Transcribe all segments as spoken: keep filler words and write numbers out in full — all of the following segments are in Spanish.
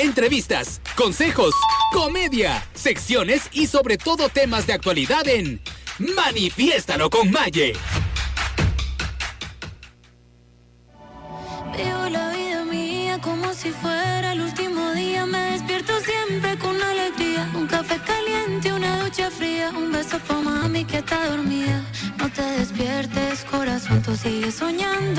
entrevistas, consejos, comedia, secciones y sobre todo temas de actualidad en Manifiéstalo con Maye. Vivo la vida mía como si fuera el último día. Me despierto siempre con alegría. Un café caliente, una ducha fría. Un beso pa' mami que está dormida. No te despiertes, corazón, tú sigues soñando.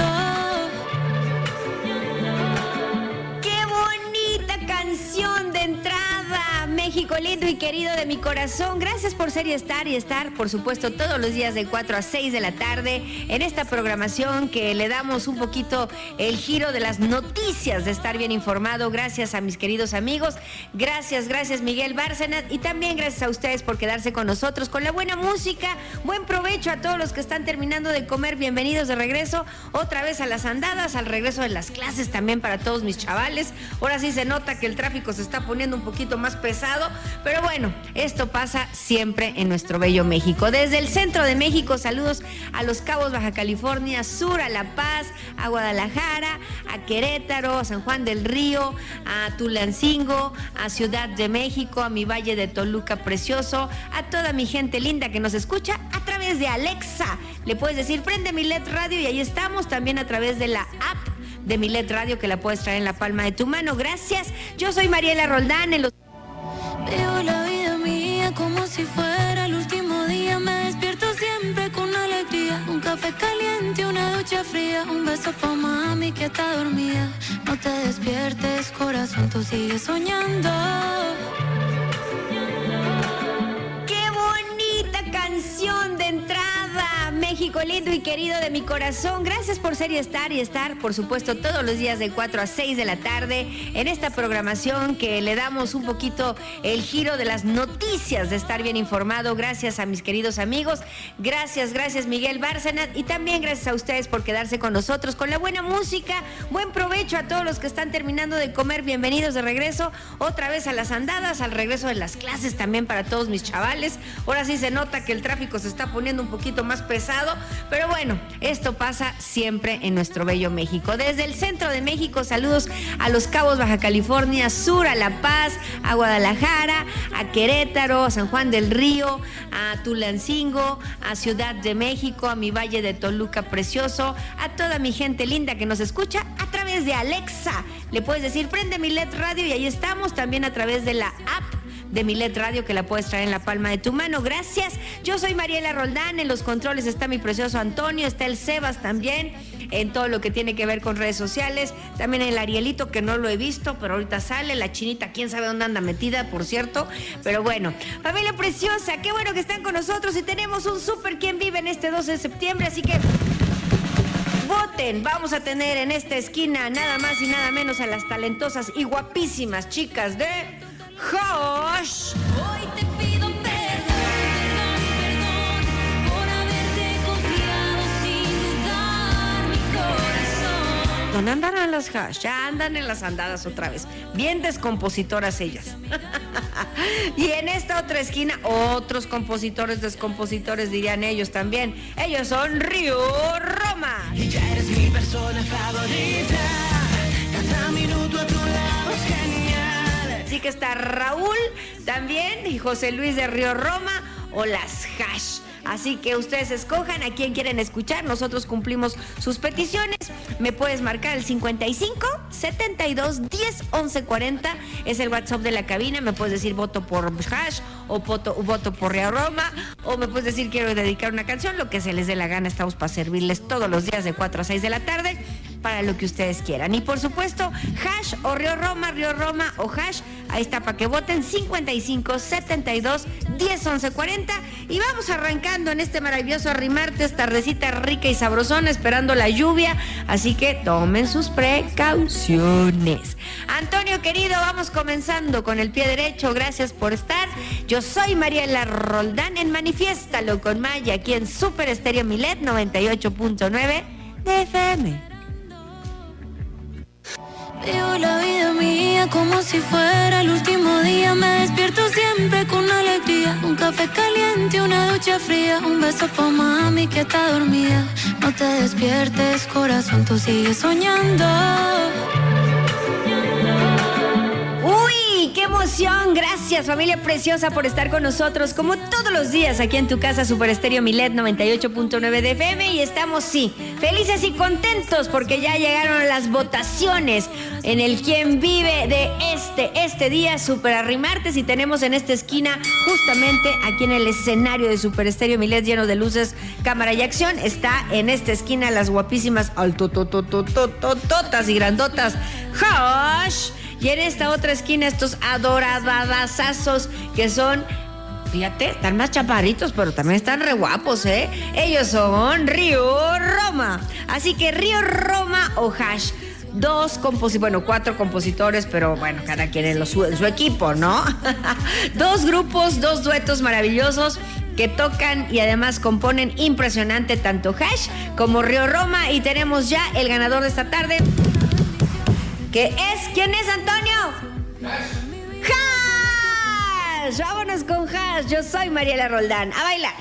¡Qué bonita canción de entrada! México lindo y querido de mi corazón. Gracias por ser y estar y estar, por supuesto, todos los días de cuatro a seis de la tarde en esta programación que le damos un poquito el giro de las noticias de estar bien informado. Gracias a mis queridos amigos. Gracias, gracias Miguel Bárcenas y también gracias a ustedes por quedarse con nosotros con la buena música. Buen provecho a todos los que están terminando de comer. Bienvenidos de regreso otra vez a las andadas, al regreso de las clases también para todos mis chavales. Ahora sí se nota que el tráfico se está poniendo un poquito más pesado, pero bueno, esto pasa siempre en nuestro bello México. Desde el centro de México, saludos a Los Cabos, Baja California Sur, a La Paz, a Guadalajara, a Querétaro, a San Juan del Río, a Tulancingo, a Ciudad de México, a mi Valle de Toluca precioso, a toda mi gente linda que nos escucha a través de Alexa. Le puedes decir, prende mi L E D Radio y ahí estamos, también a través de la app de mi L E D Radio que la puedes traer en la palma de tu mano. Gracias. Yo soy Mariela Roldán en los... Vivo la vida mía como si fuera el último día. Me despierto siempre con alegría. Un café caliente, una ducha fría. Un beso pa' mami que está dormida. No te despiertes, corazón, tú sigues soñando. ¡Qué bonita canción de entrada! México lindo y querido de mi corazón. Gracias por ser y estar y estar, por supuesto, todos los días de cuatro a seis de la tarde en esta programación que le damos un poquito el giro de las noticias de estar bien informado. Gracias a mis queridos amigos. Gracias, gracias Miguel Bárcenas y también gracias a ustedes por quedarse con nosotros con la buena música. Buen provecho a todos los que están terminando de comer. Bienvenidos de regreso otra vez a las andadas, al regreso de las clases también para todos mis chavales. Ahora sí se nota que el tráfico se está poniendo un poquito más pesado, pero bueno, esto pasa siempre en nuestro bello México. Desde el centro de México, saludos a Los Cabos, Baja California Sur, a La Paz, a Guadalajara, a Querétaro, a San Juan del Río, a Tulancingo, a Ciudad de México, a mi Valle de Toluca precioso, a toda mi gente linda que nos escucha a través de Alexa. Le puedes decir, prende mi L E D Radio y ahí estamos, también a través de la app de mi L E D Radio que la puedes traer en la palma de tu mano. Gracias. Yo soy Mariela Roldán. En los controles está mi precioso Antonio, está el Sebas también, en todo lo que tiene que ver con redes sociales. También el Arielito, que no lo he visto, pero ahorita sale. La Chinita, quién sabe dónde anda metida, por cierto. Pero bueno, familia preciosa, qué bueno que están con nosotros y tenemos un súper quien vive en este doce de septiembre, así que voten. Vamos a tener en esta esquina nada más y nada menos a las talentosas y guapísimas chicas de Hash. Hoy te pido perdón, perdón, perdón por haberte confiado sin dudar mi corazón. ¿Dónde andarán las Hash? Ya andan en las andadas otra vez. Bien descompositoras ellas. Y en esta otra esquina, otros compositores, descompositores dirían ellos también. Ellos son Río Roma. Y ya eres mi persona favorita. Cada minuto a tu lado es genial. Así que está Raúl también y José Luis de Río Roma o las Hash. Así que ustedes escojan a quién quieren escuchar. Nosotros cumplimos sus peticiones. Me puedes marcar el cincuenta y cinco, setenta y dos, diez, once, cuarenta. Es el WhatsApp de la cabina. Me puedes decir voto por Hash o voto, voto por Río Roma. O me puedes decir quiero dedicar una canción. Lo que se les dé la gana. Estamos para servirles todos los días de cuatro a seis de la tarde. Para lo que ustedes quieran. Y por supuesto, Hash o Río Roma, Río Roma o Hash. Ahí está para que voten. cincuenta y cinco, setenta y dos, diez, once, cuarenta. Y vamos arrancando en este maravilloso Arrimartes, tardecita rica y sabrosona, esperando la lluvia. Así que tomen sus precauciones. Antonio querido, vamos comenzando con el pie derecho. Gracias por estar. Yo soy Mariela Roldán en Manifiéstalo con Maya, aquí en Super Estéreo Milet noventa y ocho punto nueve de F M. Vivo la vida mía como si fuera el último día. Me despierto siempre con alegría. Un café caliente, una ducha fría. Un beso pa' mami que está dormida. No te despiertes, corazón, tú sigues soñando. Gracias, familia preciosa, por estar con nosotros como todos los días aquí en tu casa, Super Estéreo Milet noventa y ocho punto nueve de F M. Y estamos, sí, felices y contentos porque ya llegaron las votaciones en el Quién Vive de este, este día, Super Arrimartes. Y tenemos en esta esquina, justamente aquí en el escenario de Super Estéreo Milet, lleno de luces, cámara y acción, está en esta esquina las guapísimas altototototototas y grandotas Hash. Y en esta otra esquina estos adoradazazos que son, fíjate, están más chaparritos, pero también están re guapos, ¿eh? Ellos son Río Roma. Así que Río Roma o Hash, dos compositores, bueno, cuatro compositores, pero bueno, cada quien en, lo, en su equipo, ¿no? Dos grupos, dos duetos maravillosos que tocan y además componen impresionante tanto Hash como Río Roma. Y tenemos ya el ganador de esta tarde, que es, ¿quién es, Antonio? Hash. Hash. Vámonos con Hash. Yo soy Mariela Roldán. A bailar.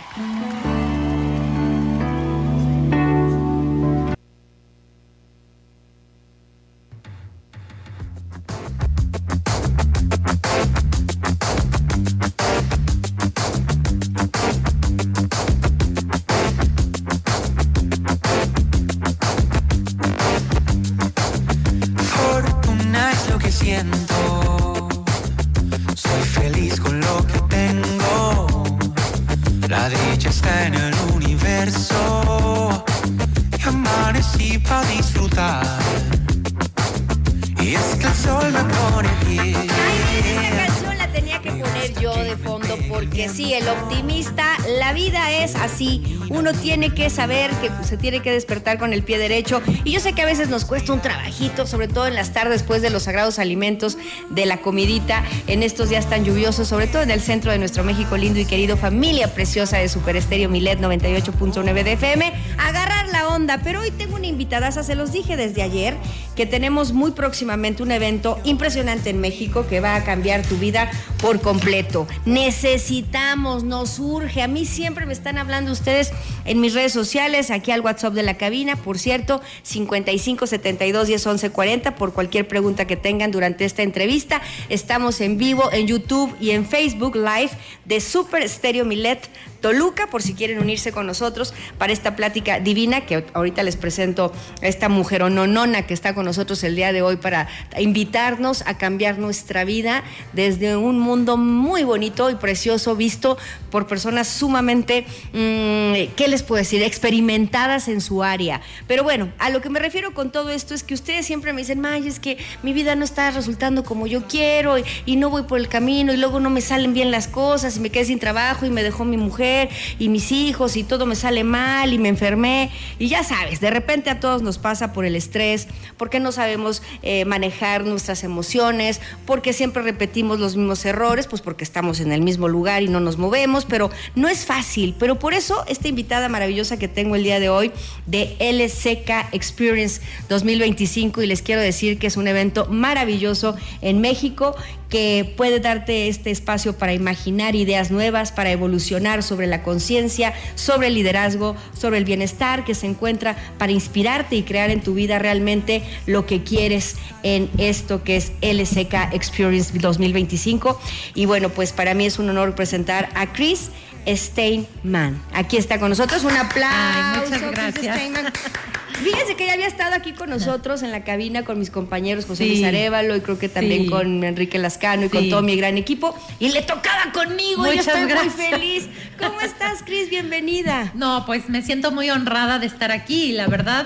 Soy feliz con lo que tengo. La dicha está en el universo. Y amanecí para disfrutar. Y es que el sol me pone bien. Ay, esta canción la tenía que poner yo de fondo porque sí, el optimista, la vida es así. Uno tiene que saber que se tiene que despertar con el pie derecho. Y yo sé que a veces nos cuesta un trabajito, sobre todo en las tardes después de los sagrados alimentos, de la comidita, en estos días tan lluviosos, sobre todo en el centro de nuestro México lindo y querido, familia preciosa de Super Estéreo Milet noventa y ocho punto nueve de F M, agarrar la onda. Pero hoy tengo una invitadaza, se los dije desde ayer, que tenemos muy próximamente un evento impresionante en México que va a cambiar tu vida por completo. Necesitamos, nos urge. A mí siempre me están hablando ustedes en mis redes sociales, aquí al WhatsApp de la cabina, por cierto, cincuenta y cinco setenta y dos diez once cuarenta, por cualquier pregunta que tengan durante esta entrevista. Estamos en vivo en YouTube y en Facebook Live de Super Estéreo Milet Toluca, por si quieren unirse con nosotros para esta plática divina, que ahorita les presento a esta mujerononona que está con nosotros el día de hoy para invitarnos a cambiar nuestra vida desde un mundo muy bonito y precioso, visto por personas sumamente, mmm, ¿qué les puedo decir?, experimentadas en su área. Pero bueno, a lo que me refiero con todo esto es que ustedes siempre me dicen, May, es que mi vida no está resultando como yo quiero y, y no voy por el camino y luego no me salen bien las cosas y me quedé sin trabajo y me dejó mi mujer y mis hijos y todo me sale mal y me enfermé. Y ya sabes, de repente a todos nos pasa por el estrés, porque no sabemos eh, manejar nuestras emociones, porque siempre repetimos los mismos errores, pues porque estamos en el mismo lugar y no nos movemos, pero no es fácil. Pero por eso esta invitada maravillosa que tengo el día de hoy de L C K Experience dos mil veinticinco, y les quiero decir que es un evento maravilloso en México que puede darte este espacio para imaginar ideas nuevas, para evolucionar sobre la conciencia, sobre el liderazgo, sobre el bienestar, que se encuentra para inspirarte y crear en tu vida realmente lo que quieres en esto que es L C K Experience dos mil veinticinco. Y bueno, pues para mí es un honor presentar a Chris Steinman. Aquí está con nosotros. Un aplauso. Ay, muchas gracias. Fíjense que ya había estado aquí con nosotros en la cabina con mis compañeros José Sí. Luis Arévalo y creo que también Sí. con Enrique Lascano y Sí. con todo mi gran equipo. Y le tocaba conmigo. Muchas Yo estoy gracias. muy feliz. ¿Cómo estás, Cris? Bienvenida. No, pues me siento muy honrada de estar aquí y la verdad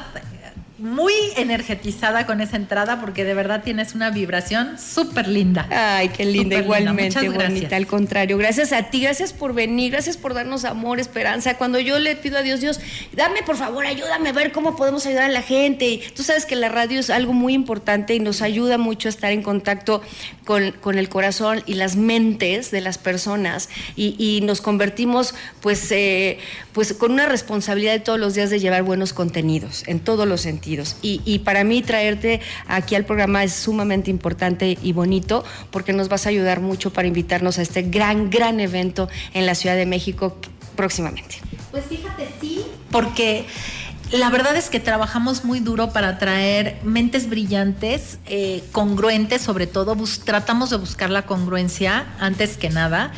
muy energetizada con esa entrada porque de verdad tienes una vibración súper linda. Ay, qué linda, Súper igualmente linda. Muchas bonita, gracias. al contrario, gracias a ti, gracias por venir, gracias por darnos amor, esperanza. Cuando yo le pido a Dios, Dios, dame por favor, ayúdame a ver cómo podemos ayudar a la gente. Y tú sabes que la radio es algo muy importante y nos ayuda mucho a estar en contacto con, con el corazón y las mentes de las personas y, y nos convertimos pues, eh, pues con una responsabilidad de todos los días de llevar buenos contenidos en todos los sentidos. Y, y para mí traerte aquí al programa es sumamente importante y bonito porque nos vas a ayudar mucho para invitarnos a este gran, gran evento en la Ciudad de México próximamente. Pues fíjate, sí, porque La verdad es que trabajamos muy duro para traer mentes brillantes, eh, congruentes sobre todo, bus- tratamos de buscar la congruencia antes que nada,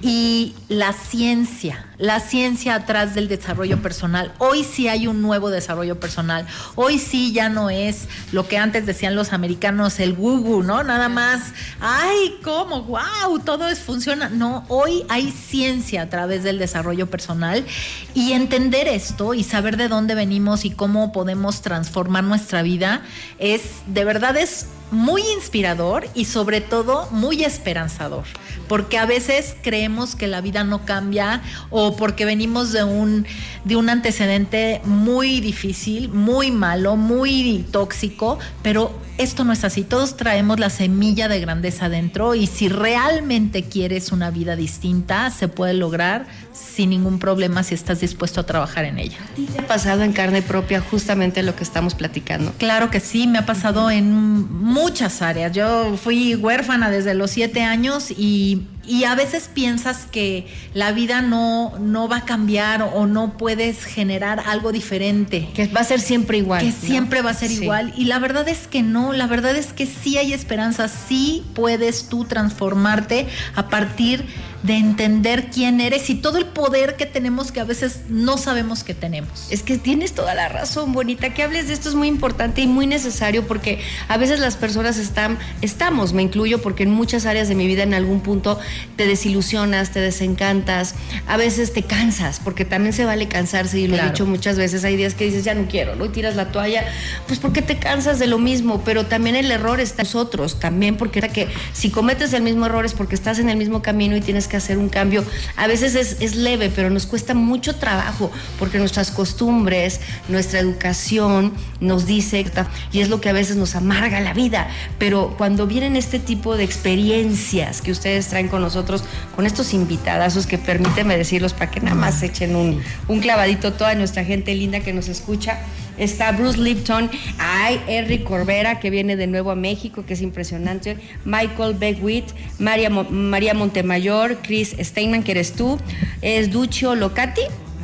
y la ciencia, la ciencia atrás del desarrollo personal. Hoy sí hay un nuevo desarrollo personal, hoy sí ya no es lo que antes decían los americanos, el woo-woo, ¿no? Nada más, ay, ¿cómo? ¡Wow! Todo es, funciona. No, hoy hay ciencia a través del desarrollo personal, y entender esto y saber de dónde venimos y cómo podemos transformar nuestra vida es, de verdad, es muy inspirador y sobre todo muy esperanzador, porque a veces creemos que la vida no cambia o porque venimos de un, de un antecedente muy difícil, muy malo, muy tóxico, pero esto no es así. Todos traemos la semilla de grandeza dentro, y si realmente quieres una vida distinta, se puede lograr sin ningún problema si estás dispuesto a trabajar en ella. ¿A ti te ha pasado en carne propia justamente lo que estamos platicando? Claro que sí, me ha pasado en muchas áreas. Yo fui huérfana desde los siete años y, y a veces piensas que la vida no, no va a cambiar o no puedes generar algo diferente. Que va a ser siempre igual. Que ¿no? siempre va a ser sí. igual. Y la verdad es que no, la verdad es que sí hay esperanza, sí puedes tú transformarte a partir de entender quién eres y todo el poder que tenemos que a veces no sabemos que tenemos. Es que tienes toda la razón, Bonita. Que hables de esto es muy importante y muy necesario, porque a veces las personas están, estamos, me incluyo, porque en muchas áreas de mi vida en algún punto te desilusionas, te desencantas, a veces te cansas, porque también se vale cansarse, y lo Claro. he dicho muchas veces. Hay días que dices, ya no quiero, ¿no? Y tiras la toalla, pues porque te cansas de lo mismo. Pero también el error está en nosotros, también porque era que si cometes el mismo error es porque estás en el mismo camino y tienes que hacer un cambio. A veces es, es leve, pero nos cuesta mucho trabajo, porque nuestras costumbres, nuestra educación nos dice, y es lo que a veces nos amarga la vida. Pero cuando vienen este tipo de experiencias que ustedes traen con nosotros, con estos invitadazos, que permíteme decirlos para que nada más echen un, un clavadito toda nuestra gente linda que nos escucha. Está Bruce Lipton, hay Eric Corbera, que viene de nuevo a México, que es impresionante, Michael Beckwith, María, Mo- María Montemayor, Chris Steinman, que eres tú, es Ducho Locati,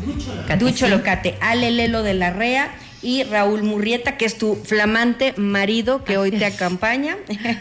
Ducho sí. Locate, Ale Lelo de la Rea, y Raúl Murrieta, que es tu flamante marido, que hoy te acompaña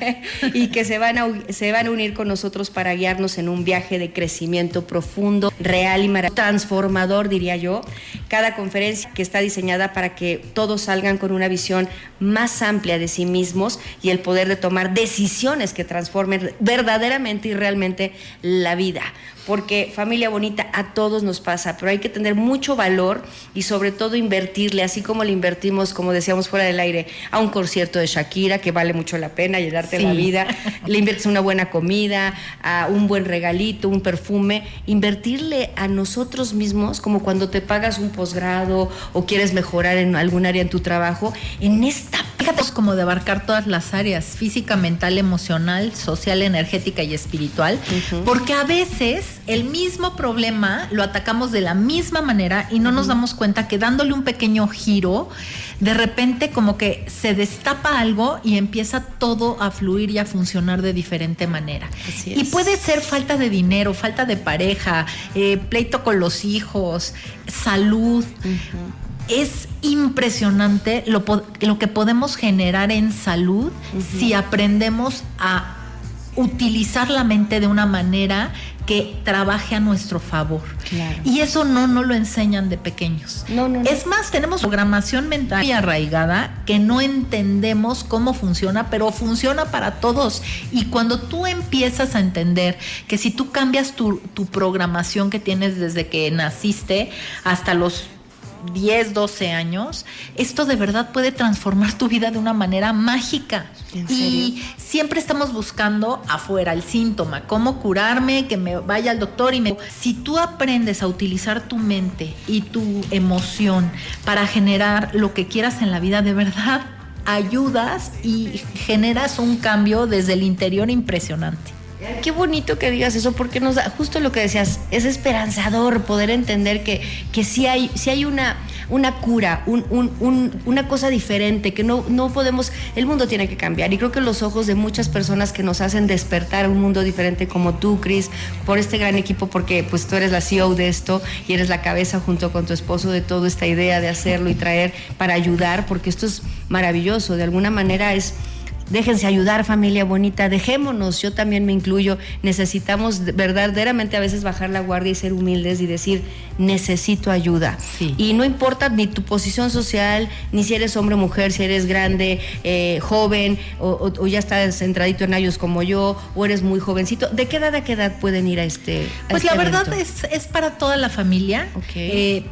y que se van, a, se van a unir con nosotros para guiarnos en un viaje de crecimiento profundo, real y maravilloso, transformador, diría yo. Cada conferencia que está diseñada para que todos salgan con una visión más amplia de sí mismos y el poder de tomar decisiones que transformen verdaderamente y realmente la vida. Porque, familia bonita, a todos nos pasa, pero hay que tener mucho valor y sobre todo invertirle, así como le invertimos, como decíamos fuera del aire, a un concierto de Shakira, que vale mucho la pena llenarte Sí. la vida, le inviertes a una buena comida, a un buen regalito, un perfume, invertirle a nosotros mismos, como cuando te pagas un posgrado o quieres mejorar en algún área en tu trabajo, en esta... Fíjate, es como de abarcar todas las áreas, física, mental, emocional, social, energética y espiritual, Uh-huh. porque a veces el mismo problema lo atacamos de la misma manera y no nos damos cuenta que dándole un pequeño giro, de repente como que se destapa algo y empieza todo a fluir y a funcionar de diferente manera. Así Y es. puede ser falta de dinero, falta de pareja, eh, pleito con los hijos, salud. Es impresionante lo, po- lo que podemos generar en salud uh-huh. si aprendemos a utilizar la mente de una manera que trabaje a nuestro favor. Claro. Y eso no nos lo enseñan de pequeños. No, no, no. Es más, tenemos programación mental muy arraigada que no entendemos cómo funciona, pero funciona para todos. Y cuando tú empiezas a entender que si tú cambias tu, tu programación que tienes desde que naciste hasta los diez, doce años, esto de verdad puede transformar tu vida de una manera mágica. ¿En serio? Y siempre estamos buscando afuera el síntoma, cómo curarme, que me vaya al doctor y me... Si tú aprendes a utilizar tu mente y tu emoción para generar lo que quieras en la vida, de verdad ayudas y generas un cambio desde el interior impresionante. Qué bonito que digas eso, porque nos da justo lo que decías, es esperanzador poder entender que, que sí hay, sí hay una, una cura, un, un, un, una cosa diferente, que no, no podemos, el mundo tiene que cambiar. Y creo que los ojos de muchas personas que nos hacen despertar a un mundo diferente, como tú, Cris, por este gran equipo, porque pues tú eres la C E O de esto y eres la cabeza junto con tu esposo de toda esta idea de hacerlo y traer para ayudar, porque esto es maravilloso. De alguna manera es... Déjense ayudar, familia bonita, dejémonos, yo también me incluyo, necesitamos verdaderamente a veces bajar la guardia y ser humildes y decir, necesito ayuda. Sí. Y no importa ni tu posición social, ni si eres hombre o mujer, si eres grande, eh, joven, o, o, o ya estás centradito en años como yo, o eres muy jovencito. ¿De qué edad a qué edad pueden ir a este a Pues este la evento? verdad es, es para toda la familia. Okay. Eh,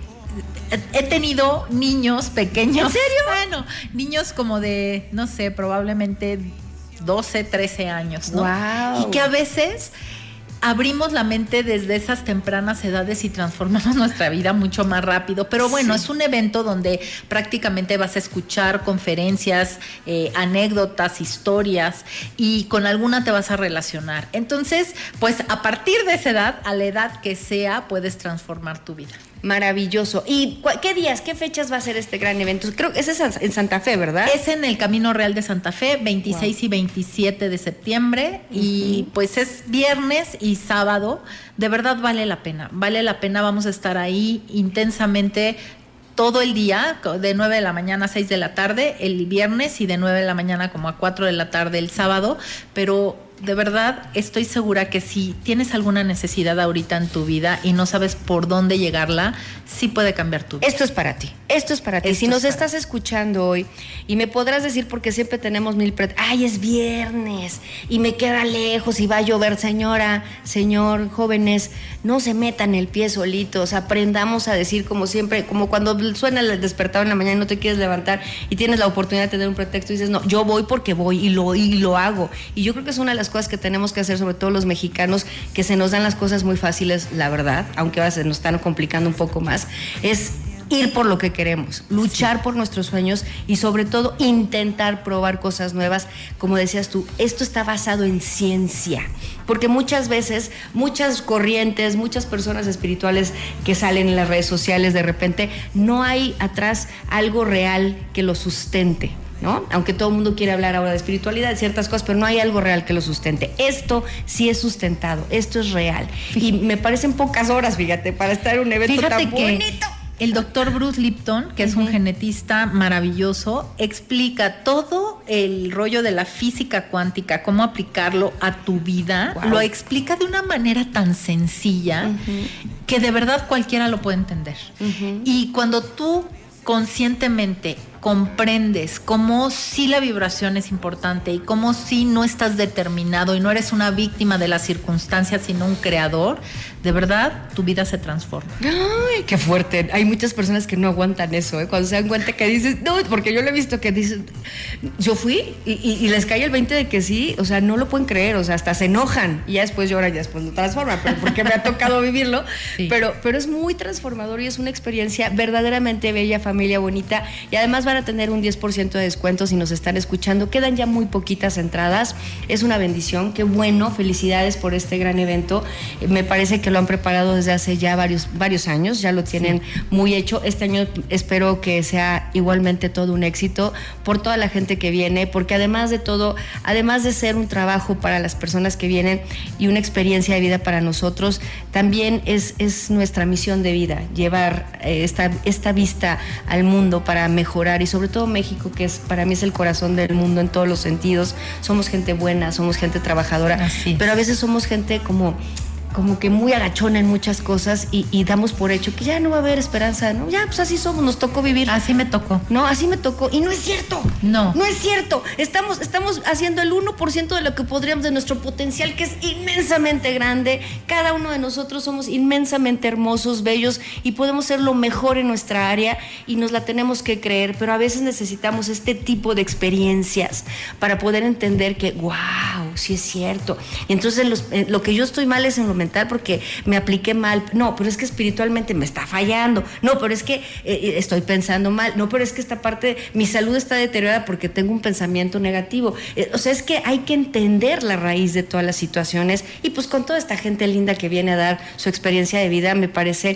He tenido niños pequeños. ¿En serio? Bueno, niños como de, no sé, probablemente doce, trece años, ¿no? Wow. Y que a veces abrimos la mente desde esas tempranas edades y transformamos nuestra vida mucho más rápido. Pero bueno, sí. Es un evento donde prácticamente vas a escuchar conferencias, eh, anécdotas, historias, y con alguna te vas a relacionar. Entonces, pues a partir de esa edad, a la edad que sea, puedes transformar tu vida. Maravilloso. ¿Y qué días, qué fechas va a ser este gran evento? Creo que ese es en Santa Fe, ¿verdad? Es en el Camino Real de Santa Fe, veintiséis wow. y veintisiete de septiembre. Uh-huh. Y pues es viernes y sábado. De verdad vale la pena. Vale la pena. Vamos a estar ahí intensamente todo el día, de nueve de la mañana a seis de la tarde el viernes y de nueve de la mañana como a cuatro de la tarde el sábado. Pero de verdad estoy segura que si tienes alguna necesidad ahorita en tu vida y no sabes por dónde llegarla, sí puede cambiar tu vida. Esto es para ti, esto es para ti. Esto si nos estás escuchando hoy y me podrás decir, porque siempre tenemos mil pre- ay, es viernes y me queda lejos y va a llover, señora, señor, jóvenes, no se metan el pie solitos, aprendamos a decir como siempre, como cuando suena el despertador en la mañana y no te quieres levantar y tienes la oportunidad de tener un pretexto y dices, no, yo voy porque voy y lo, y lo hago. Y yo creo que es una de las cosas que tenemos que hacer, sobre todo los mexicanos, que se nos dan las cosas muy fáciles, la verdad, aunque ahora se nos están complicando un poco más, es ir por lo que queremos, luchar sí. por nuestros sueños y sobre todo intentar probar cosas nuevas. Como decías tú, esto está basado en ciencia, porque muchas veces, muchas corrientes, muchas personas espirituales que salen en las redes sociales, de repente no hay atrás algo real que lo sustente, ¿no? Aunque todo el mundo quiere hablar ahora de espiritualidad, de ciertas cosas, pero no hay algo real que lo sustente. Esto sí es sustentado, esto es real. Y me parecen pocas horas, fíjate, para estar en un evento fíjate tan que bonito. El doctor Bruce Lipton, que es uh-huh. un genetista maravilloso, explica todo el rollo de la física cuántica, cómo aplicarlo a tu vida. Wow. Lo explica de una manera tan sencilla uh-huh. que de verdad cualquiera lo puede entender. Uh-huh. Y cuando tú conscientemente comprendes cómo sí la vibración es importante y cómo sí no estás determinado y no eres una víctima de las circunstancias, sino un creador, de verdad, tu vida se transforma. ¡Ay, qué fuerte! Hay muchas personas que no aguantan eso, ¿eh? Cuando se dan cuenta que dices, no, porque yo lo he visto que dicen, yo fui y, y, y les cae el veinte de que sí, o sea, no lo pueden creer, o sea, hasta se enojan y ya después lloran y ya después lo transforman, pero porque me ha tocado vivirlo, sí. pero, pero es muy transformador y es una experiencia verdaderamente bella, familia bonita, y además van a tener un diez por ciento de descuento si nos están escuchando. Quedan ya muy poquitas entradas, es una bendición, qué bueno, felicidades por este gran evento. Me parece que lo han preparado desde hace ya varios, varios años, ya lo tienen sí. muy hecho. Este año espero que sea igualmente todo un éxito por toda la gente que viene, porque además de todo, además de ser un trabajo para las personas que vienen y una experiencia de vida para nosotros, también es, es nuestra misión de vida, llevar eh, esta, esta vista al mundo para mejorar, y sobre todo México, que es para mí es el corazón del mundo en todos los sentidos. Somos gente buena, somos gente trabajadora, pero a veces somos gente como como que muy agachona en muchas cosas y, y damos por hecho que ya no va a haber esperanza, ¿no? Ya, pues así somos, nos tocó vivir. Así me tocó. No, así me tocó. Y no es cierto. No. No es cierto. Estamos, estamos haciendo el uno por ciento de lo que podríamos, de nuestro potencial, que es inmensamente grande. Cada uno de nosotros somos inmensamente hermosos, bellos, y podemos ser lo mejor en nuestra área y nos la tenemos que creer, pero a veces necesitamos este tipo de experiencias para poder entender que, wow, sí es cierto. Y entonces los, eh, lo que yo estoy mal es en lo mental porque me apliqué mal. No, pero es que espiritualmente me está fallando. No, pero es que eh, estoy pensando mal. No, pero es que esta parte, mi salud está deteriorada porque tengo un pensamiento negativo. Eh, o sea, es que hay que entender la raíz de todas las situaciones, y pues con toda esta gente linda que viene a dar su experiencia de vida, me parece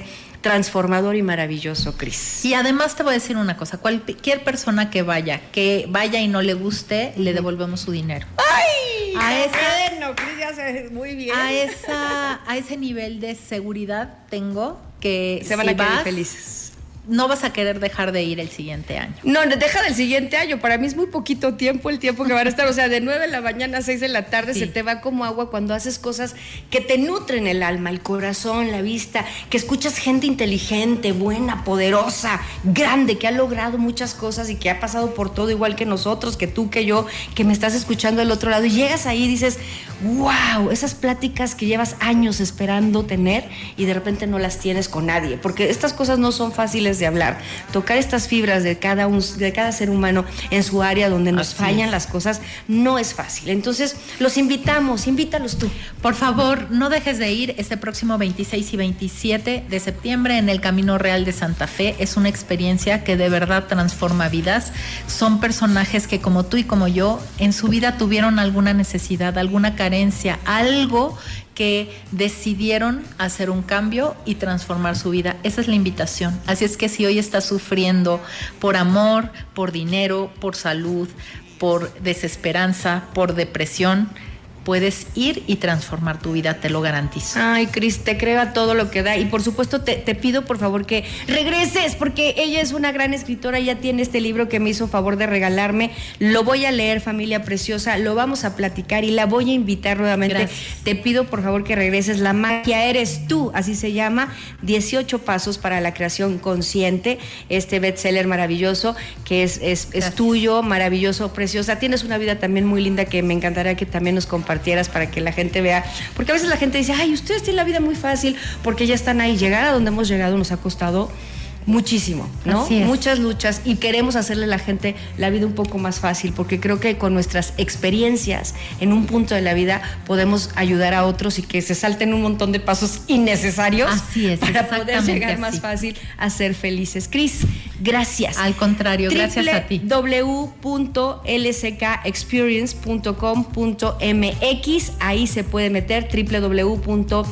transformador y maravilloso, Cris. Y además te voy a decir una cosa, cualquier persona que vaya, que vaya y no le guste, le devolvemos su dinero. ¡Ay! A ese, no, Cris ya se muy bien. A, esa, a ese nivel de seguridad tengo que se van si a quedar vas, felices. No vas a querer dejar de ir el siguiente año. No, deja del siguiente año. Para mí es muy poquito tiempo el tiempo que van a estar. O sea, de nueve de la mañana a seis de la tarde sí. Se te va como agua cuando haces cosas que te nutren el alma, el corazón, la vista, que escuchas gente inteligente, buena, poderosa, grande, que ha logrado muchas cosas y que ha pasado por todo igual que nosotros, que tú, que yo, que me estás escuchando del otro lado. Y llegas ahí y dices, wow, esas pláticas que llevas años esperando tener y de repente no las tienes con nadie. Porque estas cosas no son fáciles de hablar, tocar estas fibras de cada, un, de cada ser humano en su área donde nos Así fallan es. Las cosas, no es fácil. Entonces, los invitamos, invítalos tú. Por favor, no dejes de ir este próximo veintiséis y veintisiete de septiembre en el Camino Real de Santa Fe. Es una experiencia que de verdad transforma vidas. Son personajes que como tú y como yo, en su vida tuvieron alguna necesidad, alguna carencia, algo que decidieron hacer un cambio y transformar su vida. Esa es la invitación. Así es que si hoy estás sufriendo por amor, por dinero, por salud, por desesperanza, por depresión, puedes ir y transformar tu vida, te lo garantizo. Ay, Cris, te creo a todo lo que da. Y por supuesto te, te pido por favor que regreses, porque ella es una gran escritora, ella tiene este libro que me hizo favor de regalarme. Lo voy a leer, familia preciosa, lo vamos a platicar y la voy a invitar nuevamente. Gracias. Te pido por favor que regreses. La magia eres tú, así se llama, dieciocho pasos para la creación consciente, este bestseller maravilloso que es, es, es tuyo, maravilloso, preciosa. Tienes una vida también muy linda que me encantaría que también nos compartieras para que la gente vea, porque a veces la gente dice, ay, ustedes tienen la vida muy fácil porque ya están ahí. Llegar a donde hemos llegado nos ha costado muchísimo, ¿no? Muchas luchas y queremos hacerle a la gente la vida un poco más fácil, porque creo que con nuestras experiencias en un punto de la vida podemos ayudar a otros y que se salten un montón de pasos innecesarios. Así es, para poder llegar así. Más fácil a ser felices. Cris, gracias. Al contrario, gracias a ti. doble u doble u doble u punto l c k experience punto com punto m x, ahí se puede meter doble u doble u doble u punto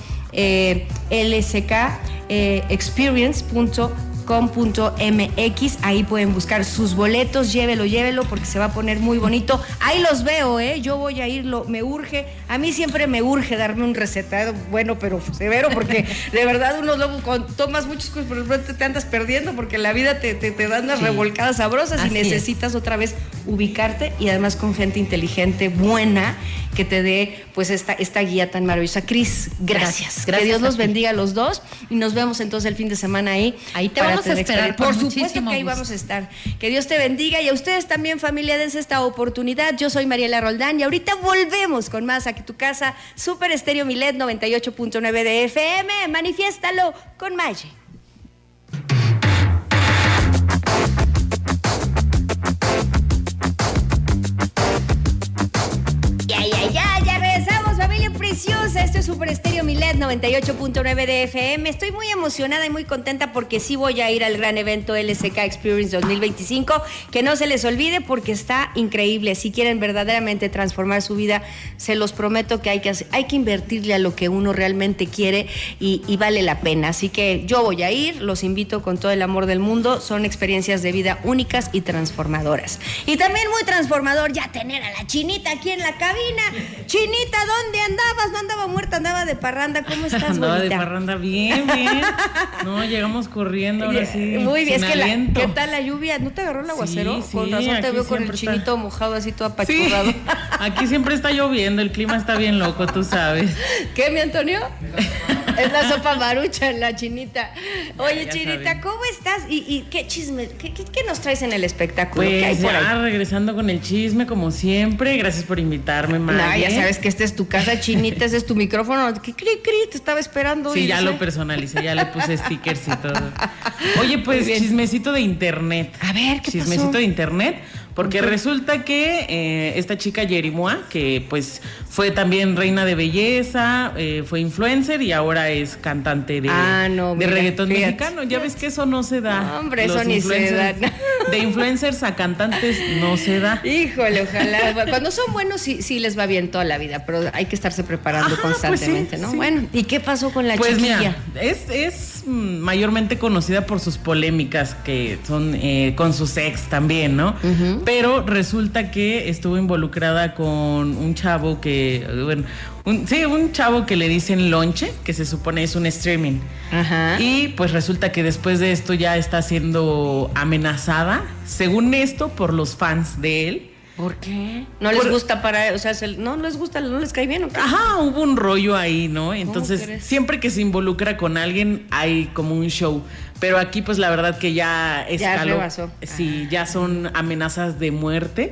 l c k experience punto com com punto m x, ahí pueden buscar sus boletos, llévelo, llévelo, porque se va a poner muy bonito. Ahí los veo, ¿eh? Yo voy a irlo, me urge, a mí siempre me urge darme un recetado bueno, pero severo, porque de verdad uno luego cuando tomas muchas cosas, por ejemplo, te andas perdiendo, porque la vida te, te, te da unas sí. revolcadas sabrosas. Así y necesitas es. Otra vez ubicarte y además con gente inteligente, buena, que te dé pues esta, esta guía tan maravillosa. Cris, gracias. gracias. Que Dios los bendiga a los dos y nos vemos entonces el fin de semana ahí. Ahí te vamos a esperar. Por supuesto que ahí gusto. Vamos a estar. Que Dios te bendiga y a ustedes también, familia, dense esta oportunidad. Yo soy Mariela Roldán y ahorita volvemos con más aquí tu casa, Super Estéreo Milet noventa y ocho punto nueve de F M. Manifiéstalo con Maye. Ya, ya, ya, ya regresamos, familia preciosa. Esto es Super Estéreo Milet noventa y ocho punto nueve de F M. Estoy muy emocionada y muy contenta porque sí voy a ir al gran evento L C K Experience dos mil veinticinco. Que no se les olvide porque está increíble. Si quieren verdaderamente transformar su vida, se los prometo que hay que, hacer, hay que invertirle a lo que uno realmente quiere y, y vale la pena. Así que yo voy a ir, los invito con todo el amor del mundo. Son experiencias de vida únicas y transformadoras. Y también muy transformador ya tener a la Chinita aquí en la cabina. Chinita, ¿dónde andabas? No andaba muerta, andaba de parranda. ¿Cómo estás, andaba bonita? de parranda, bien, bien. No, llegamos corriendo ahora sí. Muy bien, es que la, ¿qué tal la lluvia? ¿No te agarró el aguacero? Sí, sí, con razón te veo con el chinito está... mojado así todo apachurrado. Sí. Aquí siempre está lloviendo, el clima está bien loco, tú sabes. ¿Qué, mi Antonio? Es la sopa marucha, la Chinita. Oye, ya Chinita, saben. ¿Cómo estás? ¿Y, y qué chisme? ¿Qué, qué, ¿Qué nos traes en el espectáculo? Pues ¿Qué hay por ya ahí? Regresando con el chisme, como siempre. Gracias por invitarme, María. No, ya sabes que esta es tu casa, Chinita, ese es tu micrófono. ¿Qué cri, cri? Te estaba esperando. Sí, y ya sé. lo personalicé, ya le puse stickers y todo. Oye, pues chismecito de internet. A ver, ¿qué Chismecito pasó? de internet. Porque uh-huh. resulta que eh, esta chica Yerimoa, que pues Fue también reina de belleza, eh, fue influencer y ahora es cantante de, ah, no, de mira, reggaetón fíjate. mexicano. Ya ves que eso no se da. No, hombre, Los eso ni se da. De influencers a cantantes no se da. Híjole, ojalá. Cuando son buenos sí, sí les va bien toda la vida, pero hay que estarse preparando Ajá, constantemente, pues sí, ¿no? sí. Bueno, ¿y qué pasó con la pues chiquilla? Mira, es, es mayormente conocida por sus polémicas que son eh, con sus ex también, ¿no? Uh-huh. Pero resulta que estuvo involucrada con un chavo que, bueno, un, sí, un chavo que le dicen lonche, que se supone es un streaming. Ajá. Y pues resulta que después de esto ya está siendo amenazada, según esto, por los fans de él. ¿Por qué? ¿No les por, gusta para, o sea, se, no les gusta, no les cae bien o qué? Ajá, hubo un rollo ahí, ¿no? Entonces, siempre que se involucra con alguien hay como un show. Pero aquí, pues la verdad que ya escaló. Ya rebasó. Sí, ah. ya son amenazas de muerte.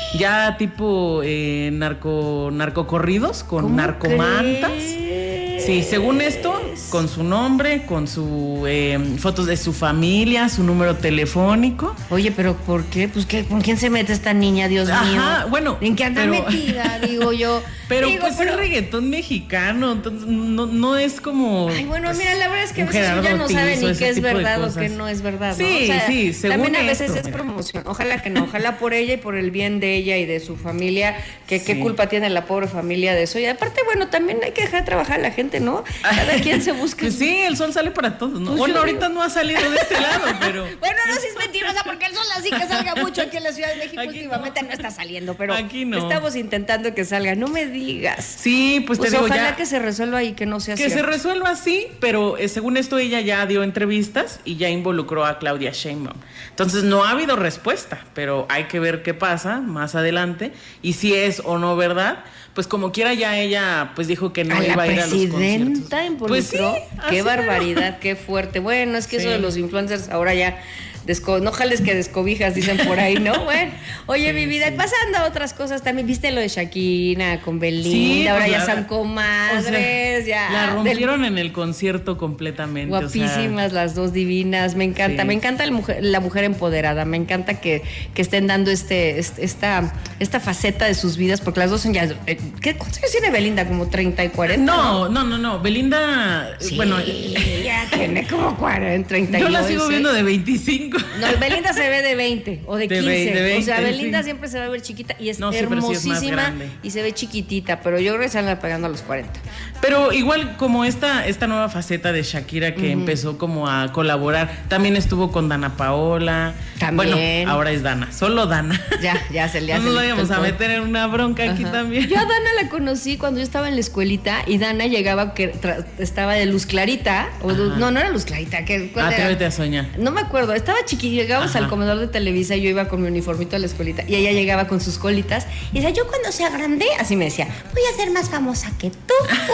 Ya tipo eh, narco, narcocorridos con narcomantas. Crees? Sí, según esto, con su nombre, con su eh, fotos de su familia, su número telefónico. Oye, pero ¿por qué? Pues ¿qué? ¿Con quién se mete esta niña, Dios Ajá, mío? bueno. ¿En qué anda pero, metida? Digo yo. Pero digo, pues pero... es reggaetón mexicano, entonces no, no es como. Ay, bueno, pues, mira, la verdad es que a veces uno ya no sabe ni qué es verdad o qué no es verdad, ¿no? Sí, o sea, sí, según también a veces esto, es mira. promoción. Ojalá que no, ojalá por ella y por el bien de ella y de su familia, que sí. qué culpa tiene la pobre familia de eso. Y aparte, bueno, también hay que dejar trabajar a la gente, ¿no? Cada quien se busca. Pues sí, el sol sale para todos, ¿no? Pues bueno, yo ahorita digo... no ha salido de este lado, pero. Bueno, no, si es mentirosa, porque el sol así que salga mucho aquí en la Ciudad de México aquí últimamente no. no está saliendo, pero aquí no. Estamos intentando que salga. No me digas. Sí, pues, pues te digo, ojalá ya, que se resuelva y que no sea que cierto. se resuelva así, pero eh, según esto ella ya dio entrevistas y ya involucró a Claudia Sheinbaum. Entonces no ha habido respuesta, pero hay que ver qué pasa más adelante y si es o no verdad. Pues como quiera ya ella pues dijo que no a iba a ir a los conciertos. La presidenta involucró. Pues sí, qué barbaridad, qué fuerte. Bueno, es que sí. Eso de los influencers ahora ya desco no jales que descobijas, dicen por ahí, ¿no? Bueno, oye, sí, mi vida, sí. Pasando a otras cosas también, ¿viste lo de Shakira con Belinda? Sí, ahora pues ya la, son comadres, o sea, ya. La rompieron del... en el concierto completamente. Guapísimas, o sea, las dos divinas, me encanta, sí. me encanta el mujer, la mujer empoderada, me encanta que, que estén dando este, este, esta, esta faceta de sus vidas, porque las dos son ya, ¿qué, ¿cuántos años tiene Belinda? ¿Como treinta y cuarenta? No, no, no, no, Belinda, sí, bueno. ya tiene como cuarenta, treinta y ocho. Yo la sigo viendo de veinticinco. No, Belinda se ve de veinte o de quince. De, de veinte, o sea, Belinda sí. siempre se va a ver chiquita y es no, hermosísima sí es y se ve chiquitita, pero yo creo que se anda pegando a los cuarenta. Pero igual como esta, esta nueva faceta de Shakira que uh-huh. empezó como a colaborar, también estuvo con Dana Paola. También. Bueno, ahora es Dana, solo Dana. Ya, ya se le hace. No nos vayamos a meter en una bronca Ajá. aquí también. Yo a Dana la conocí cuando yo estaba en la escuelita y Dana llegaba, que tra- estaba de luz clarita, o de, no, no era luz clarita. Que, Atrévete a soñar. No me acuerdo, estaba chiquita, llegamos Ajá. al comedor de Televisa y yo iba con mi uniformito a la escuelita y ella llegaba con sus colitas y decía, yo cuando sea grande, así me decía, voy a ser más famosa que tú.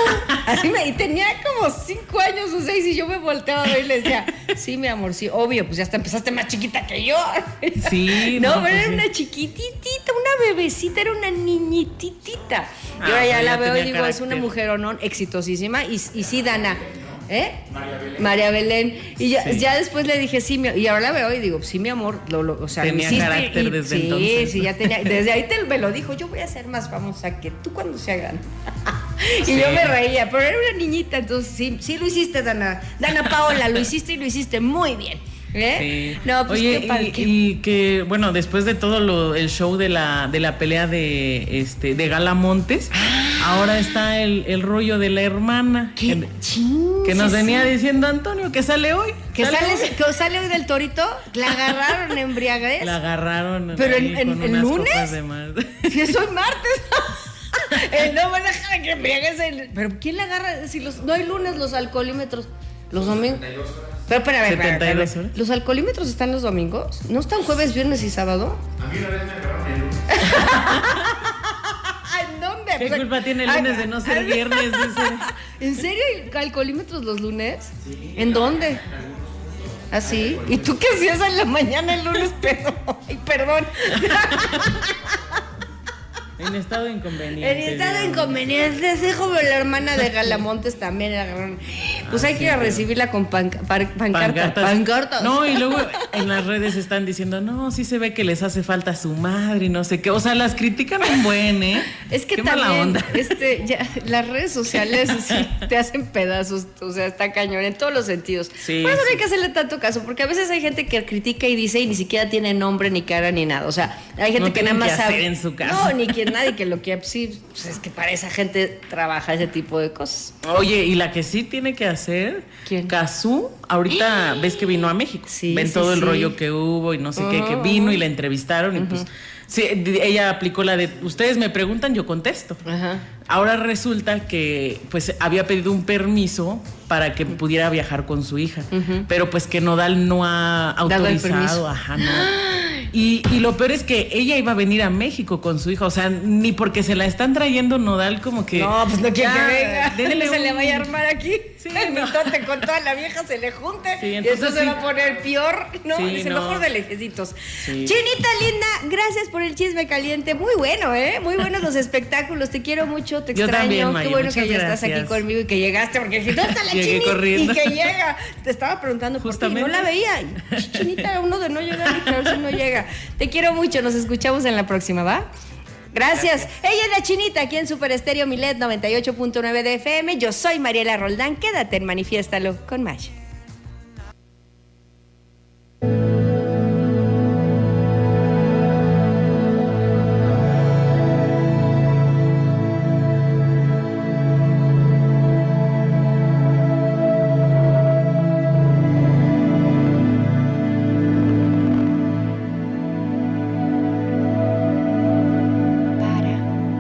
Así me, y tenía como cinco años o seis y yo me volteaba a ver y le decía, sí, mi amor, sí, obvio, pues ya hasta empezaste más chiquita que yo. Sí. No, no pero pues era sí. una chiquititita, una bebecita, era una niñititita. Y ah, ahora ya la veo y digo, carácter. Es una mujer o no, exitosísima y, y sí, Dana. ¿Eh? María Belén. María Belén. Y ya, sí. ya después le dije, sí, mi, y ahora la veo y digo, sí, mi amor, lo, lo, o sea, tenía hiciste, carácter y, desde sí, entonces. Sí, ya tenía, desde ahí te me lo dijo, yo voy a ser más famosa que tú cuando se hagan. Y sí. yo me reía, pero era una niñita, entonces sí, sí lo hiciste, Dana. Dana Paola, lo hiciste y lo hiciste muy bien. ¿Eh? Sí. No, pues Oye, qué padre, y, qué... y que bueno, después de todo lo, el show de la de la pelea de este de Gala Montes, ah. ahora está el, el rollo de la hermana ¿Qué que, ching, que nos sí, venía sí. diciendo Antonio que sale hoy. Que sale, sale, hoy? Que sale hoy del Torito, la agarraron en embriaguez. La agarraron. Pero en, en, ¿el lunes? Si es hoy martes. eh, no van a dejar que embriaguez. El... Pero ¿quién la agarra? Si los, no hay lunes los alcoholímetros. Los domingos. Pero espera, a ver, espera, a ver. ¿Los alcoholímetros están los domingos? ¿No están jueves, viernes y sábado? A mí una vez me agarraron el lunes. ¿En dónde? ¿Qué pues, culpa tiene el lunes de no ser viernes? Dice. ¿En serio hay alcoholímetros los lunes? Sí. ¿En dónde? ¿Ah, sí? ¿Y tú qué hacías en la mañana el lunes? Perdón. Ay, perdón. En estado de inconveniente. En estado de inconveniente, sí, como la hermana de Galamontes también la agarraron. Pues hay Así que ir a que- recibirla con pan, pan- pancarta. Pancartas. Pancartas. No, y luego en las redes están diciendo, no, sí se ve que les hace falta a su madre y no sé qué. O sea, las critican un buen, ¿eh? Es que Qué también, mala onda. este, ya, las redes sociales sí te hacen pedazos, o sea, está cañón en todos los sentidos. Sí, Por eso no sí. hay que hacerle tanto caso, porque a veces hay gente que critica y dice y ni siquiera tiene nombre, ni cara, ni nada. O sea, hay gente No que nada tienen más qué sabe. hacer en su casa. No, ni que nadie que lo que sí, pues es que para esa gente trabaja ese tipo de cosas. Oye, y la que sí tiene que hacer, ¿Quién? Cazú, ahorita ves que vino a México. Sí, Ven sí, todo el sí. rollo que hubo y no sé qué, que Ujú, vino ujú. y la entrevistaron y pues sí, ella aplicó la de, ustedes me preguntan, yo contesto. Ajá. Ahora resulta que pues había pedido un permiso para que pudiera viajar con su hija, pero pues que Nodal no ha Dado el permiso. autorizado, ajá, no. Y, y lo peor es que ella iba a venir a México con su hija, o sea, ni porque se la están trayendo Nodal como que... No, pues no quiere ya, que venga. denle se le un- vaya a armar aquí. Sí, el no. mitote con toda la vieja se le junte. Sí, y entonces entonces se sí. va a poner peor. No, Sí, es el no. mejor de lejecitos. Sí. Chinita linda, gracias por el chisme caliente. Muy bueno, ¿eh? Muy buenos los espectáculos. Te quiero mucho, te Yo extraño. también, Qué Maya, bueno muchas que ya estás gracias. aquí conmigo y que llegaste, porque dije, ¿dónde está la Llegué Chini? corriendo. Y que llega. Te estaba preguntando por ti, no Justamente. la veía. Y, Chinita, uno de no llegar, y a ver si no llega. Te quiero mucho, nos escuchamos en la próxima, ¿va? Gracias. Ella es la Chinita aquí en Super Estéreo Milet noventa y ocho punto nueve de F M. Yo soy Mariela Roldán. Quédate en Manifiéstalo con Maya. Para.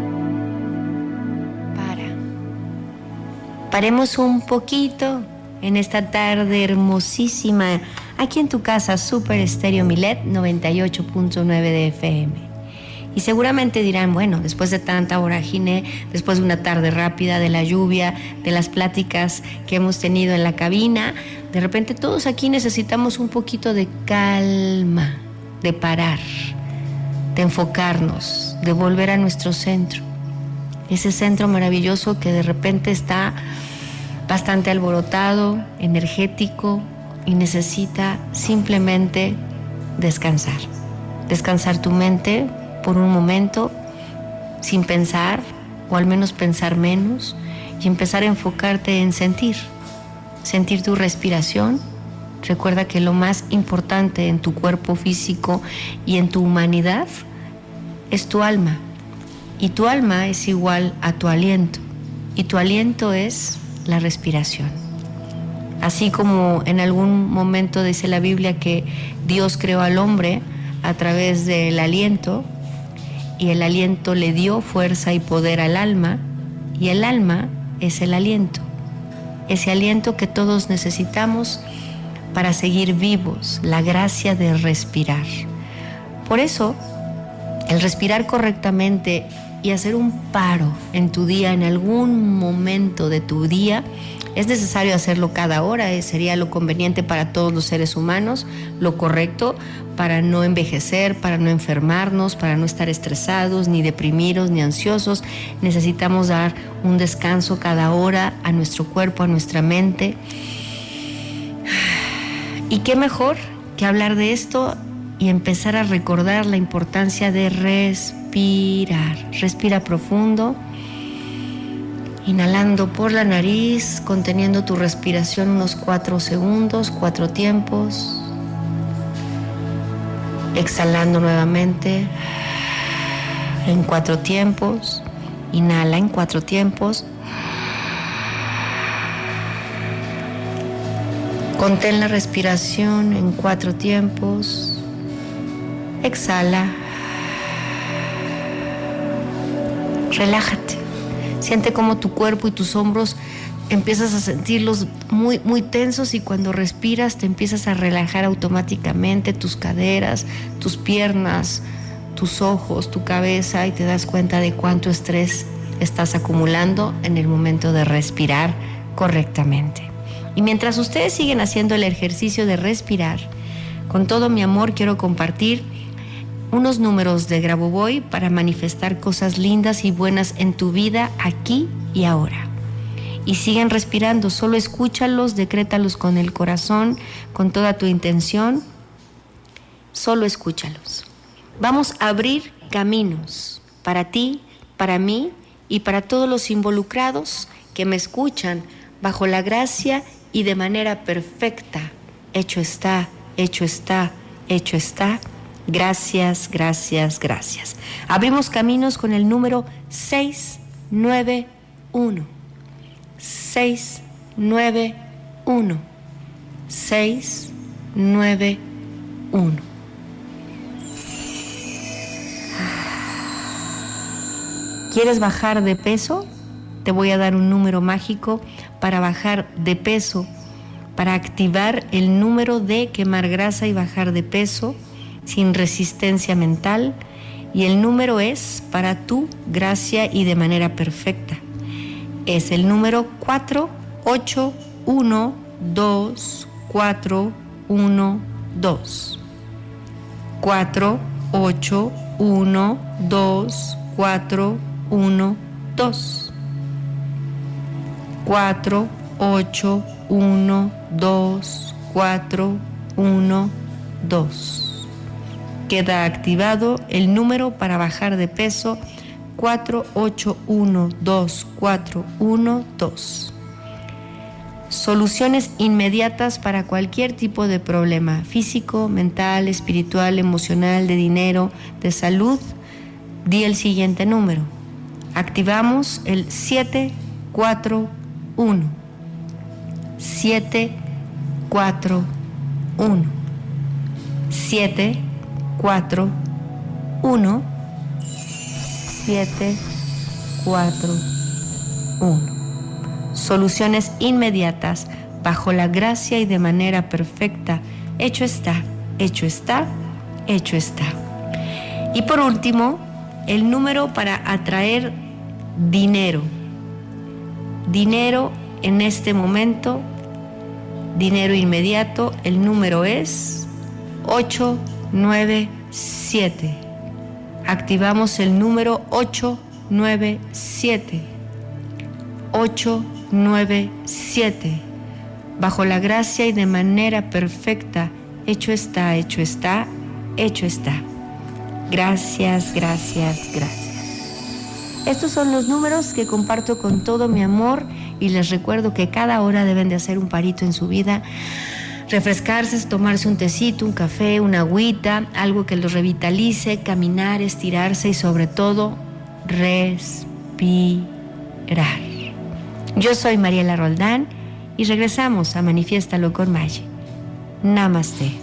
Para. Paremos un poquito en esta tarde hermosísima aquí en tu casa Super Estéreo Milet noventa y ocho punto nueve de F M. Y seguramente dirán, bueno, después de tanta vorágine, después de una tarde rápida, de la lluvia, de las pláticas que hemos tenido en la cabina, de repente todos aquí necesitamos un poquito de calma, de parar, de enfocarnos, de volver a nuestro centro. Ese centro maravilloso que de repente está bastante alborotado, energético y necesita simplemente descansar. Descansar tu mente por un momento sin pensar, o al menos pensar menos, y empezar a enfocarte en sentir. Sentir tu respiración. Recuerda que lo más importante en tu cuerpo físico y en tu humanidad es tu alma. Y tu alma es igual a tu aliento. Y tu aliento es la respiración. Así como en algún momento dice la Biblia que Dios creó al hombre a través del aliento, y el aliento le dio fuerza y poder al alma, y el alma es el aliento. Ese aliento que todos necesitamos para seguir vivos, la gracia de respirar. Por eso, el respirar correctamente y hacer un paro en tu día, en algún momento de tu día, es necesario hacerlo cada hora, eh, sería lo conveniente para todos los seres humanos, lo correcto para no envejecer, para no enfermarnos, para no estar estresados, ni deprimidos, ni ansiosos. Necesitamos dar un descanso cada hora a nuestro cuerpo, a nuestra mente. ¿Y qué mejor que hablar de esto y empezar a recordar la importancia de respirar? Respira profundo, inhalando por la nariz, conteniendo tu respiración unos cuatro segundos, cuatro tiempos. Exhalando nuevamente en cuatro tiempos. Inhala en cuatro tiempos. Contén la respiración en cuatro tiempos. Exhala. Relájate. Siente cómo tu cuerpo y tus hombros empiezas a sentirlos muy, muy tensos, y cuando respiras te empiezas a relajar automáticamente tus caderas, tus piernas, tus ojos, tu cabeza, y te das cuenta de cuánto estrés estás acumulando en el momento de respirar correctamente. Y mientras ustedes siguen haciendo el ejercicio de respirar, con todo mi amor quiero compartir unos números de Grabovoi para manifestar cosas lindas y buenas en tu vida aquí y ahora. y siguen respirando. Solo escúchalos, decrétalos con el corazón, con toda tu intención. Solo escúchalos. Vamos a abrir caminos para ti, para mí y para todos los involucrados que me escuchan bajo la gracia y de manera perfecta. Hecho está, hecho está, hecho está. Gracias, gracias, gracias. Abrimos caminos con el número seis nueve uno. seis nueve uno. seis nueve uno. ¿Quieres bajar de peso? Te voy a dar un número mágico para bajar de peso, para activar el número de quemar grasa y bajar de peso sin resistencia mental. Y el número es para tu gracia y de manera perfecta. Es el número cuatro ocho uno dos cuatro uno dos. cuatro ocho uno dos cuatro uno dos. cuatro ocho uno dos cuatro uno dos. Queda activado el número para bajar de peso cuatro ocho uno dos cuatro uno dos. Soluciones inmediatas para cualquier tipo de problema físico, mental, espiritual, emocional, de dinero, de salud. Di el siguiente número. Activamos el siete cuatro uno. siete cuatro uno. siete cuatro uno. siete cuatro uno. Soluciones inmediatas bajo la gracia y de manera perfecta. Hecho está, hecho está, hecho está. Y por último, el número para atraer dinero. Dinero en este momento, dinero inmediato, el número es ocho nueve siete. Activamos el número ocho nueve siete. ocho nueve siete. Bajo la gracia y de manera perfecta, hecho está, hecho está, hecho está. Gracias, gracias, gracias. Estos son los números que comparto con todo mi amor y les recuerdo que cada hora deben de hacer un parito en su vida, refrescarse, tomarse un tecito, un café, una agüita, algo que los revitalice, caminar, estirarse y sobre todo respirar. Yo soy Mariela Roldán y regresamos a Manifiéstalo con Maggie. Namaste.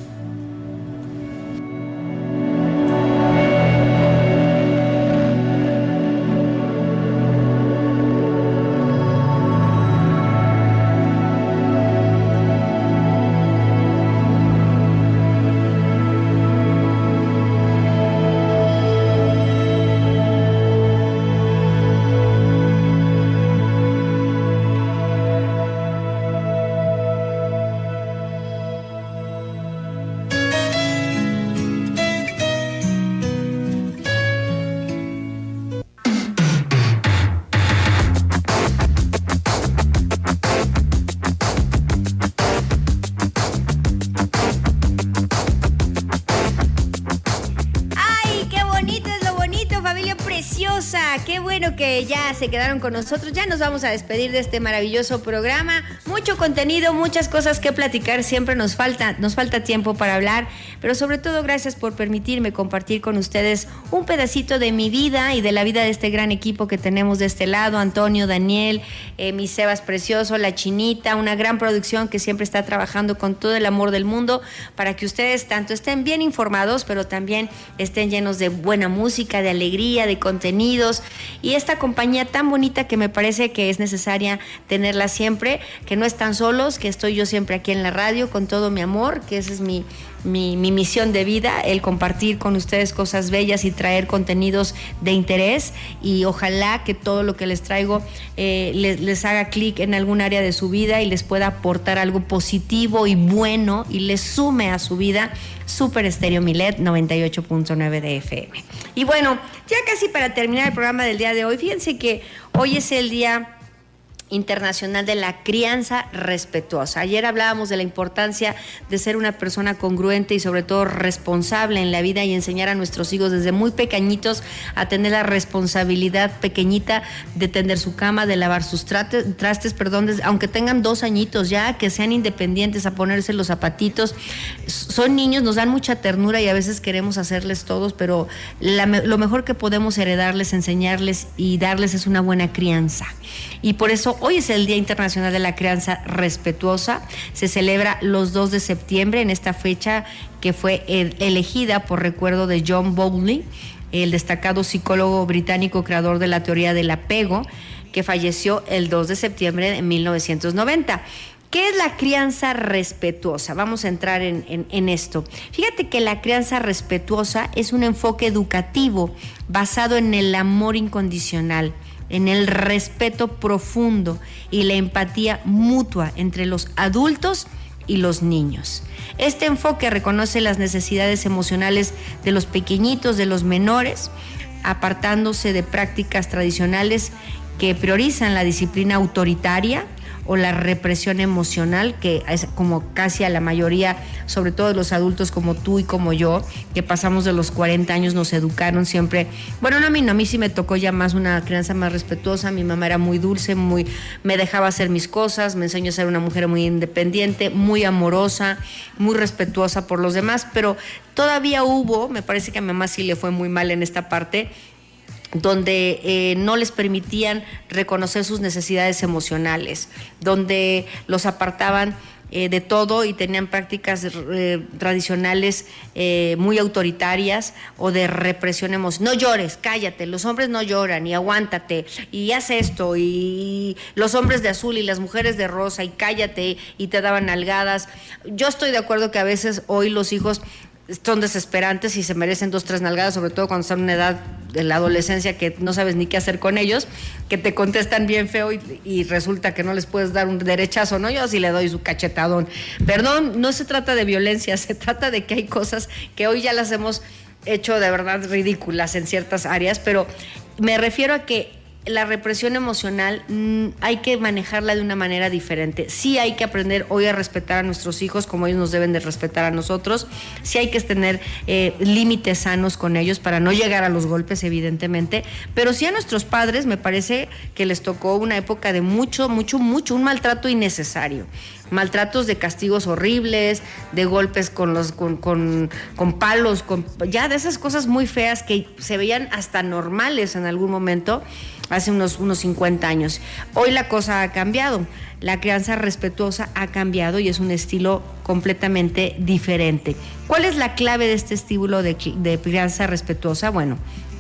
Qué bueno que ya se quedaron con nosotros. Ya nos vamos a despedir de este maravilloso programa. Mucho contenido, muchas cosas que platicar. Siempre nos falta, nos falta tiempo para hablar, pero sobre todo gracias por permitirme compartir con ustedes un pedacito de mi vida y de la vida de este gran equipo que tenemos de este lado. Antonio, Daniel, eh, mi Sebas precioso, la Chinita, una gran producción que siempre está trabajando con todo el amor del mundo para que ustedes tanto estén bien informados, pero también estén llenos de buena música, de alegría, de contenidos. Y esta compañía tan bonita que me parece que es necesaria tenerla siempre, que no están solos, que estoy yo siempre aquí en la radio con todo mi amor, que esa es mi, mi, mi misión de vida, el compartir con ustedes cosas bellas y traer contenidos de interés, y ojalá que todo lo que les traigo eh, les, les haga clic en algún área de su vida y les pueda aportar algo positivo y bueno y les sume a su vida. Super Estéreo Milet noventa y ocho punto nueve de F M. Y bueno, ya casi para terminar el programa del día de hoy, fíjense que hoy es el día Internacional de la Crianza Respetuosa. Ayer hablábamos de la importancia de ser una persona congruente y sobre todo responsable en la vida y enseñar a nuestros hijos desde muy pequeñitos a tener la responsabilidad pequeñita de tender su cama, de lavar sus trastes, trastes, perdón, desde, aunque tengan dos añitos ya, que sean independientes, a ponerse los zapatitos. Son niños, nos dan mucha ternura y a veces queremos hacerles todos, pero la, lo mejor que podemos heredarles, enseñarles y darles es una buena crianza. Y por eso hoy es el Día Internacional de la Crianza Respetuosa. Se celebra los dos de septiembre en esta fecha que fue elegida por recuerdo de John Bowlby, el destacado psicólogo británico creador de la teoría del apego, que falleció el dos de septiembre de mil novecientos noventa. ¿Qué es la crianza respetuosa? Vamos a entrar en, en, en esto. Fíjate que la crianza respetuosa es un enfoque educativo basado en el amor incondicional, en el respeto profundo y la empatía mutua entre los adultos y los niños. Este enfoque reconoce las necesidades emocionales de los pequeñitos, de los menores, apartándose de prácticas tradicionales que priorizan la disciplina autoritaria o la represión emocional, que es como casi a la mayoría, sobre todo de los adultos como tú y como yo, que pasamos de los cuarenta años, nos educaron siempre. Bueno, no a mí, no, a mí sí me tocó ya más una crianza más respetuosa. Mi mamá era muy dulce, muy, me dejaba hacer mis cosas, me enseñó a ser una mujer muy independiente, muy amorosa, muy respetuosa por los demás, pero todavía hubo, me parece que a mi mamá sí le fue muy mal en esta parte, donde eh, no les permitían reconocer sus necesidades emocionales, donde los apartaban eh, de todo y tenían prácticas eh, tradicionales eh, muy autoritarias o de represión emocional. No llores, cállate, los hombres no lloran y aguántate y haz esto, y los hombres de azul y las mujeres de rosa y cállate, y te daban nalgadas. Yo estoy de acuerdo que a veces hoy los hijos son desesperantes y se merecen dos, tres nalgadas, sobre todo cuando están en una edad de la adolescencia que no sabes ni qué hacer con ellos, que te contestan bien feo y, y resulta que no les puedes dar un derechazo, ¿no? Yo sí le doy su cachetadón. Perdón, no se trata de violencia, se trata de que hay cosas que hoy ya las hemos hecho de verdad ridículas en ciertas áreas, pero me refiero a que la represión emocional mmm, hay que manejarla de una manera diferente. Sí hay que aprender hoy a respetar a nuestros hijos como ellos nos deben de respetar a nosotros. Sí hay que tener eh, límites sanos con ellos para no llegar a los golpes, evidentemente. Pero sí a nuestros padres me parece que les tocó una época de mucho, mucho, mucho, un maltrato innecesario. Maltratos de castigos horribles, de golpes con los con, con, con palos, con, ya de esas cosas muy feas que se veían hasta normales en algún momento, hace unos, unos cincuenta años. Hoy la cosa ha cambiado, la crianza respetuosa ha cambiado y es un estilo completamente diferente. ¿Cuál es la clave de este estilo de, de crianza respetuosa? Bueno,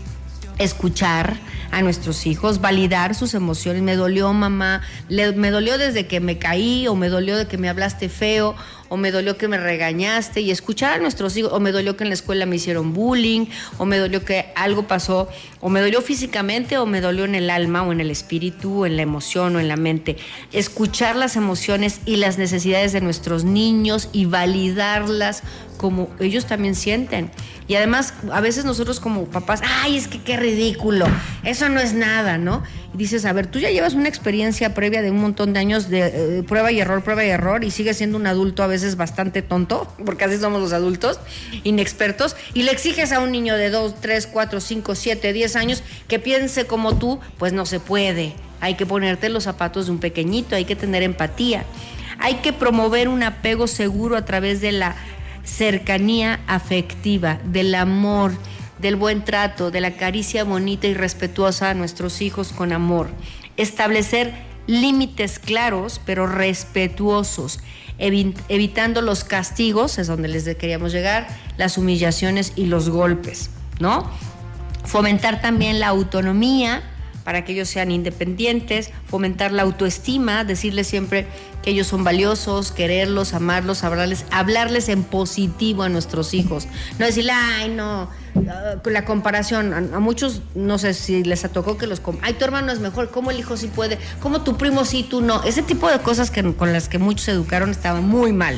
escuchar a nuestros hijos, validar sus emociones. Me dolió, mamá, le, me dolió desde que me caí, o me dolió de que me hablaste feo, o me dolió que me regañaste, y escuchar a nuestros hijos, o me dolió que en la escuela me hicieron bullying, o me dolió que algo pasó, o me dolió físicamente, o me dolió en el alma, o en el espíritu, o en la emoción, o en la mente. Escuchar las emociones y las necesidades de nuestros niños y validarlas como ellos también sienten. Y además, a veces nosotros como papás, ay, es que qué ridículo, eso no es nada, ¿no? Y dices, a ver, tú ya llevas una experiencia previa de un montón de años de eh, prueba y error, prueba y error, y sigues siendo un adulto a veces bastante tonto, porque así somos los adultos, inexpertos, y le exiges a un niño de dos, tres, cuatro, cinco, siete, diez años que piense como tú, pues no se puede. Hay que ponerte los zapatos de un pequeñito, hay que tener empatía. Hay que promover un apego seguro a través de la cercanía afectiva, del amor, del buen trato, de la caricia bonita y respetuosa a nuestros hijos con amor. Establecer límites claros pero respetuosos, evi- evitando los castigos, es donde les queríamos llegar, las humillaciones y los golpes, ¿no? Fomentar también la autonomía para que ellos sean independientes, fomentar la autoestima, decirles siempre que ellos son valiosos, quererlos, amarlos, hablarles, hablarles en positivo a nuestros hijos. No decirle, ay, no, uh, la comparación, a, a muchos, no sé si les tocó que los, ay, tu hermano es mejor, ¿cómo el hijo sí puede? ¿Cómo tu primo sí, tú no? Ese tipo de cosas que, con las que muchos se educaron estaban muy mal.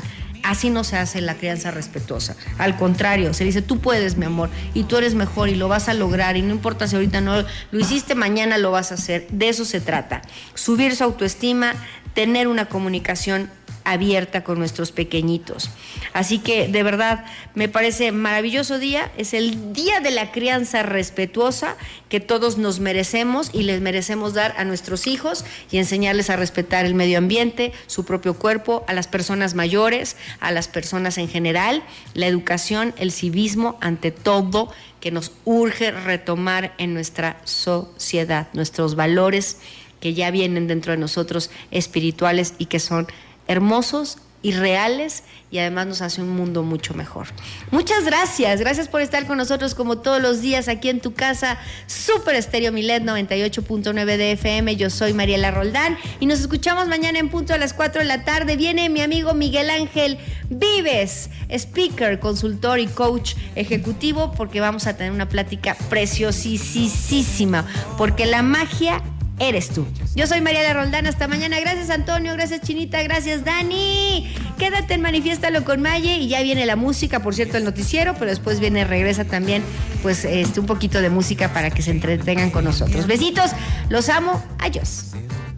Así no se hace la crianza respetuosa. Al contrario, se dice, tú puedes, mi amor, y tú eres mejor y lo vas a lograr, y no importa si ahorita no lo hiciste, mañana lo vas a hacer. De eso se trata. Subir su autoestima, tener una comunicación abierta con nuestros pequeñitos. Así que de verdad me parece maravilloso día, es el día de la crianza respetuosa que todos nos merecemos y les merecemos dar a nuestros hijos y enseñarles a respetar el medio ambiente, su propio cuerpo, a las personas mayores, a las personas en general, la educación, el civismo, ante todo, que nos urge retomar en nuestra sociedad, nuestros valores que ya vienen dentro de nosotros espirituales y que son hermosos y reales, y además nos hace un mundo mucho mejor. Muchas gracias, gracias por estar con nosotros como todos los días aquí en tu casa, Super Estéreo Milet noventa y ocho punto nueve de F M. Yo soy Mariela Roldán y nos escuchamos mañana en punto a las cuatro de la tarde. Viene mi amigo Miguel Ángel Vives, speaker, consultor y coach ejecutivo, porque vamos a tener una plática preciosísima, porque la magia eres tú. Yo soy Mariela Roldán, hasta mañana. Gracias Antonio, gracias Chinita, gracias Dani. Quédate en Manifiéstalo con Maye y ya viene la música, por cierto el noticiero, pero después viene, regresa también pues este, un poquito de música para que se entretengan con nosotros. Besitos, los amo, adiós.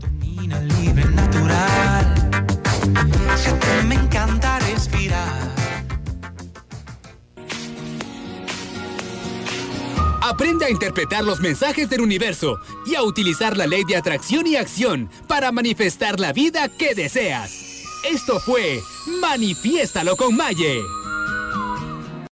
Me encanta respirar. Aprende a interpretar los mensajes del universo y a utilizar la ley de atracción y acción para manifestar la vida que deseas. Esto fue Manifiéstalo con Maye.